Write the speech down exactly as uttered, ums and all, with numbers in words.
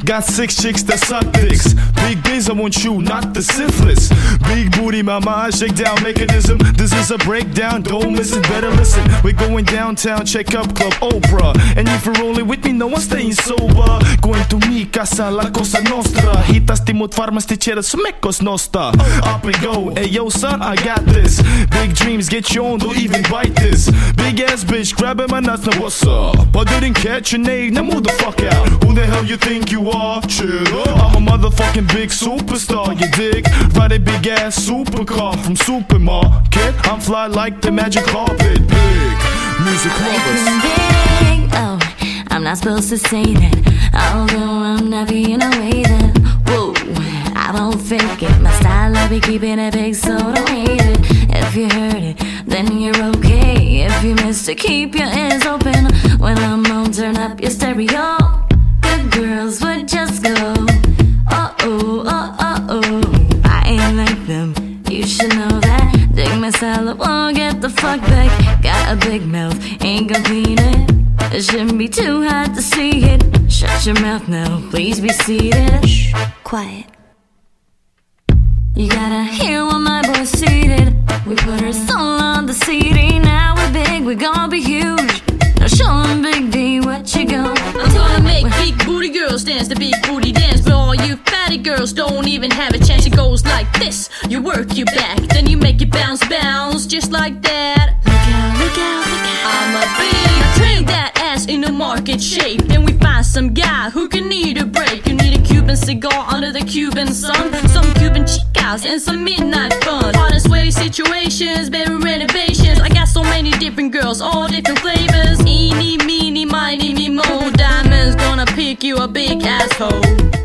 Got six chicks that suck dicks. Big biz, I want you, not the syphilis. Big booty, mama, shakedown mechanism. This is a breakdown, don't miss it, better listen. We're going downtown, check up Club Oprah. And if you're rolling with me, no one's staying sober. Going to mi casa, la cosa nostra. Hitas timot farmas tichera sumekos nosta. Up and go, hey yo son, I got this. Big dreams, get you on, don't even bite this. Big ass bitch, grabbing my nuts, now what's up? But didn't catch your name, now move the fuck out. Who the hell you think you are? Chill up. I'm a motherfucking big superstar, you dig? Ride a big ass supercar from supermarket. I'm fly like the magic carpet. Big music lovers. Big, oh, I'm not supposed to say that. Although I'm not being a way that. Whoa, I won't fake it. My style, I'll be keeping it big, so don't hate it. If you heard it, then you're okay. If you missed it, keep your ears open. When I'm on, turn up your stereo. Good girls would just go. Oh oh, oh oh oh. I ain't like them, you should know that. Dig my salad, won't get the fuck back. Got a big mouth, ain't gonna clean it. It shouldn't be too hard to see it. Shut your mouth now, please be seated. Shh, quiet. You gotta hear what my boy's seated. We put our soul on the C D. Now we're big, we're gonna be huge. Now show 'em Big D what you gon'. I'm gonna make big booty girls dance the big booty dance. But all you fatty girls don't even have a chance. It goes like this. You work your back, then you make it bounce, bounce, just like that. Look out, look out, look out. I'm a big train that ass in a market shape. Then we find some guy who can need a break. You need a Cuban cigar under the Cuban sun. Some Cuban chicas and some midnight fun. Hot and sweaty situations, better renovations. I got so many different girls, all different flavors. Eeny, meeny, miny, me, mo. Diamonds gonna pick you a big asshole.